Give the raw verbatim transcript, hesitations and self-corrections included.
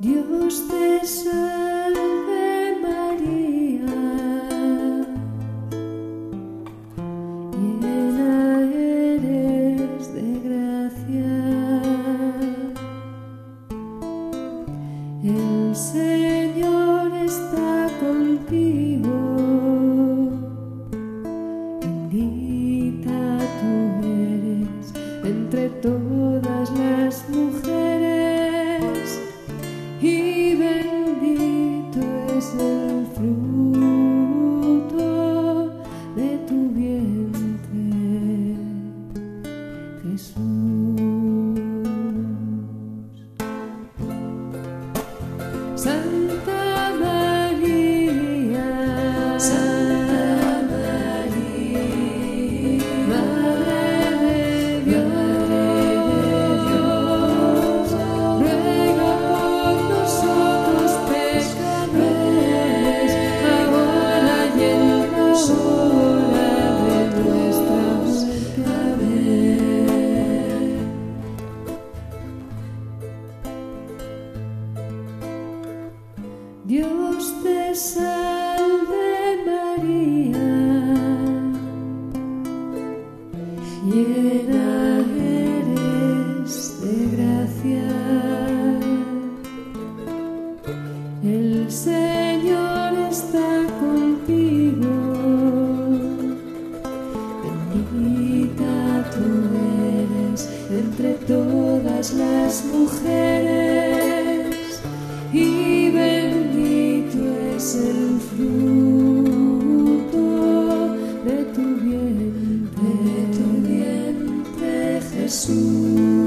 Dios te salve María, llena eres de gracia, el Señor está contigo, bendita tú eres entre todas las mujeres, y bendito es el fruto de tu vientre, Jesús. Santa María, Santa María, Madre de Dios, ruega por nosotros pecadores, ahora y en la hora de nuestra muerte. Amén. Dios te salve María, llena eres de gracia, el Señor está contigo, bendita tú eres entre todas las mujeres, y bendito es el fruto de tu vientre, de tu vientre, Jesús.